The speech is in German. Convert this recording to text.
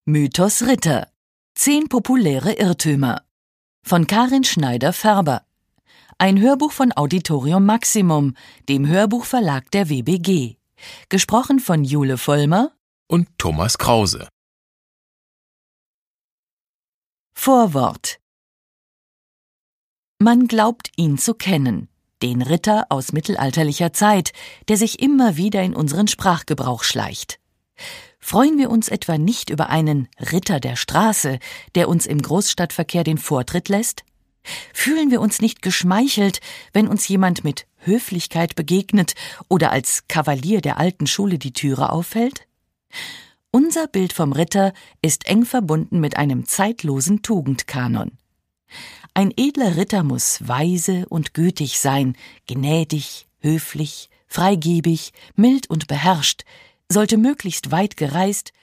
Mythos Ritter. 10 populäre Irrtümer. Von Karin Schneider-Färber. Ein Hörbuch von Auditorium Maximum, dem Hörbuchverlag der WBG. Gesprochen von Jule Vollmer und Thomas Krause. Vorwort. Man glaubt, ihn zu kennen, den Ritter aus mittelalterlicher Zeit, der sich immer wieder in unseren Sprachgebrauch schleicht. Freuen wir uns etwa nicht über einen Ritter der Straße, der uns im Großstadtverkehr den Vortritt lässt? Fühlen wir uns nicht geschmeichelt, wenn uns jemand mit Höflichkeit begegnet oder als Kavalier der alten Schule die Türe aufhält? Unser Bild vom Ritter ist eng verbunden mit einem zeitlosen Tugendkanon. Ein edler Ritter muss weise und gütig sein, gnädig, höflich, freigebig, mild und beherrscht, sollte möglichst weit gereist,